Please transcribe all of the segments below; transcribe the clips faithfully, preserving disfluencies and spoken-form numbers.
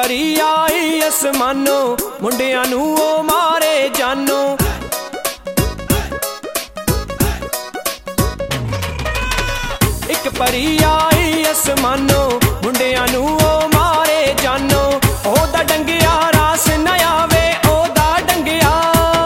परी आई आसमानों मुंडियां नू ओ मारे जानो। एक परी आई आसमानों मुंडियां नू ओ मारे जानो। ओदा डंगिया रास न आवे ओदा डंगिया,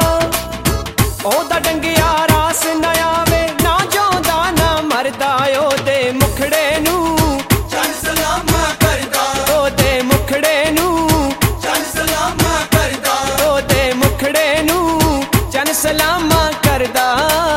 ओदा डंगिया रास न आवे ना जोंदा ना मरदा। ओदे मुखड़े नू चन सलामा करदा, ओदे मुखड़े नू चन सलामा करदा, ओदे मुखड़े नू चन सलामा करदा।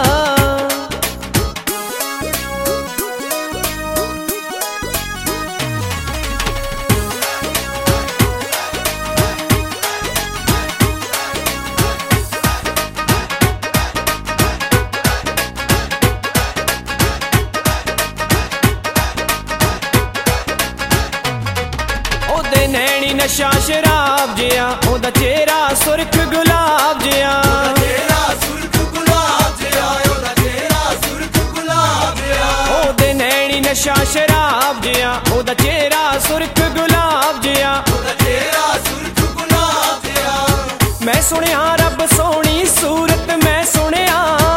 ओदे नैनी नशा शराब जिया, ओदा चेहरा सुर्ख गुलाब जिया। तेरा सुर्ख गुलाब जिया, ओदा तेरा सुर्ख गुलाब जिया। ओदे नैनी नशा शराब जिया, ओदा चेहरा सुर्ख गुलाब जिया। ओदा तेरा सुर्ख गुलाब जिया। मैं सुनिया रब सोहनी सूरत, मैं सुनिया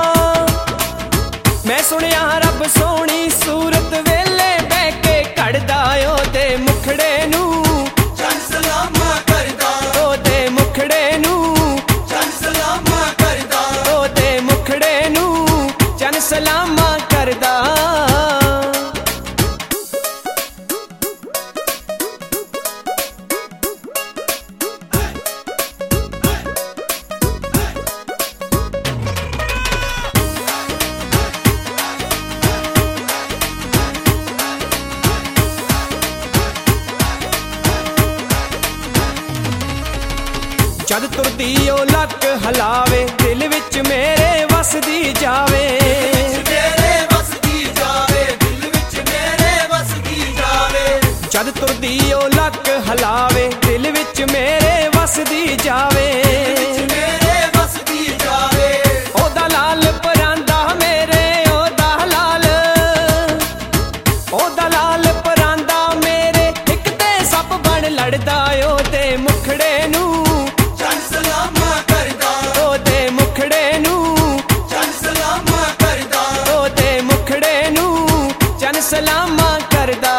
मैं सुनिया रब सोहनी सूरत वेले बह के कड़दा। ओदे मुखड़े नू चन सलामा करदा, ओदे मुखड़े नू चन सलामा करदा, ओदे मुखड़े नू चन सलामा करदा। जद तुरदी ओ लक हलावे दिल विच मेरे वसदी जावे। मेरे बस दी जावे, दिल विच मेरे बस दी जावे। जद तुरदी ओ लक हलावे दिल विच मेरे वसदी जावे। मेरे बस दी जावे। ओदा लाल परांदा मेरे ओदा लाल, ओदा लाल परांदा मेरे एक ते सप बन लड़दा। ओदे मुखड़े नू चन सलामा करदा, ओदे मुखड़े नू चन सलामा करदा, ओदे मुखड़े नू चन सलामा करदा।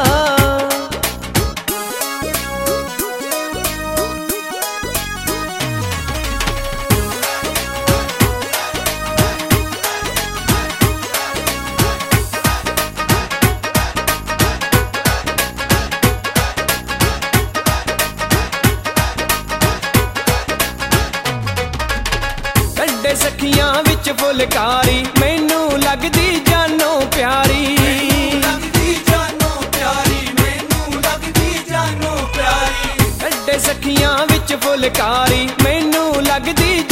कंडे सखियां विच फुलकारी मैनू लगदी जानो प्यारी। लगदी जानो प्यारी, मैनू लगदी जानो प्यारी। कंडे सखियां विच फुलकारी मैनू लगदी